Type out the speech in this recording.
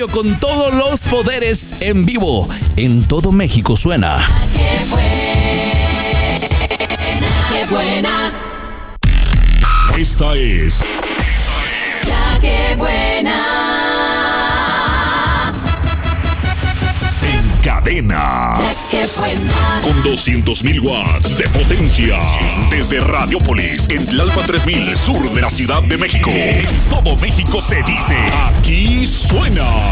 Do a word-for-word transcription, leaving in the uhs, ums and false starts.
con todos los poderes en vivo. En todo México suena. ¡Qué buena! ¡Qué buena! Esta es La que buena. En Cadena. La que buena. Con doscientos mil watts de potencia. Desde Radiópolis, en Tlalpan tres mil, sur de la Ciudad de México. En todo México se dice, aquí suena